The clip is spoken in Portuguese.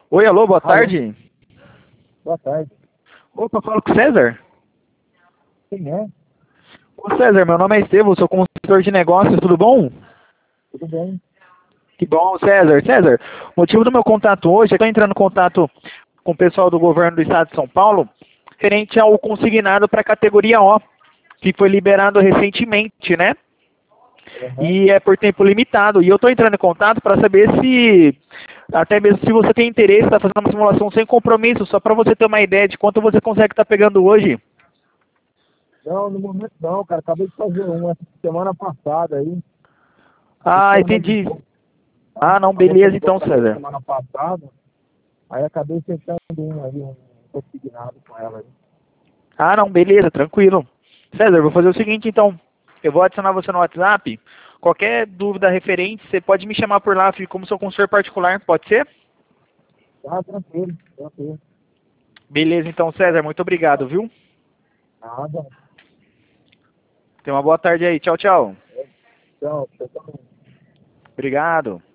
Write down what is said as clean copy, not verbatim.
Oi, alô, boa Alô, tarde. boa tarde. Opa, falo com o César. Quem é? Ô César, meu nome é Estevão, sou consultor de negócios, tudo bom? Tudo bem? Que bom, César. César, o motivo do meu contato hoje é que eu estou entrando em contato com o pessoal do governo do estado de São Paulo, referente ao consignado para a categoria O, que foi liberado recentemente, né? Aham. E é por tempo limitado. E eu estou entrando em contato para saber se, até mesmo se você tem interesse, está fazendo uma simulação sem compromisso, só para você ter uma ideia de quanto você consegue estar pegando hoje. Não, no momento não, cara. Acabei de fazer uma semana passada aí. Tô Ah, ficando mais de entendi. boa. Ah, não, Falou beleza comigo então, outra vez César. semana passada. Aí acabei fechando um aí, um consignado com ela aí. Ah, não, beleza, tranquilo. César, vou fazer o seguinte então. Eu vou adicionar você no WhatsApp. Qualquer dúvida referente, você pode me chamar por lá, fico como seu consultor particular, pode ser? Ah, tranquilo, tranquilo. Beleza, então, César, muito obrigado, viu? Nada. Tenha uma boa tarde aí. Tchau, tchau. Tchau, tchau. Obrigado.